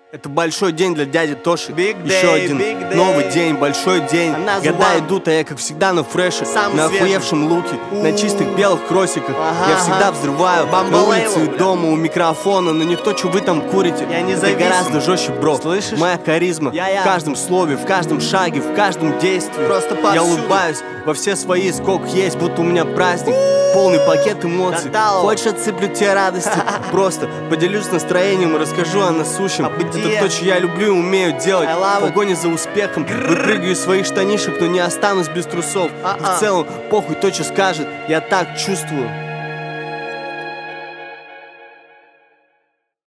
Это большой день для дяди Тоши. Big Еще day, один big day. новый день, большой день. Another Года one. идут, а я, как всегда, на фреше, Самый на свежий. охуевшем луке, на чистых белых кроссиках. Я всегда взрываю на Бамбалейло, улице и бля. дома у микрофона. Но не то, что вы там курите. Я не Это зависим. гораздо жестче, бро. Слышишь? Моя харизма Я. в каждом слове, в каждом шаге, в каждом действии. Просто Я повсюду. улыбаюсь во все свои, сколько есть, будто у меня праздник. Полный пакет эмоций. Каталог. Хочешь, отсыплю тебе радости? Просто поделюсь настроением и расскажу о насущем. Обыдье. Это то, что я люблю и умею делать. I love В погоне за успехом выпрыгаю из своих штанишек, но не останусь без трусов. В целом, похуй то, что скажет, я так чувствую.